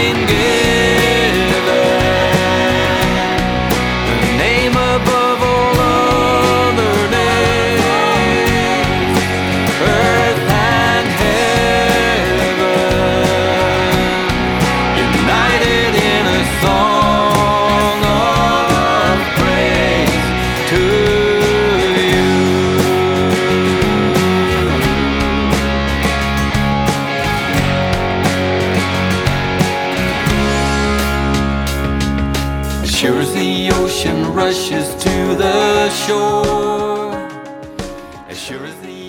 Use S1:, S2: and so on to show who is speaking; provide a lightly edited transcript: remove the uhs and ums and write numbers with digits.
S1: been given the name above all other names, earth and heaven, united in a song of praise to you. As sure as the ocean rushes to the shore, as sure as the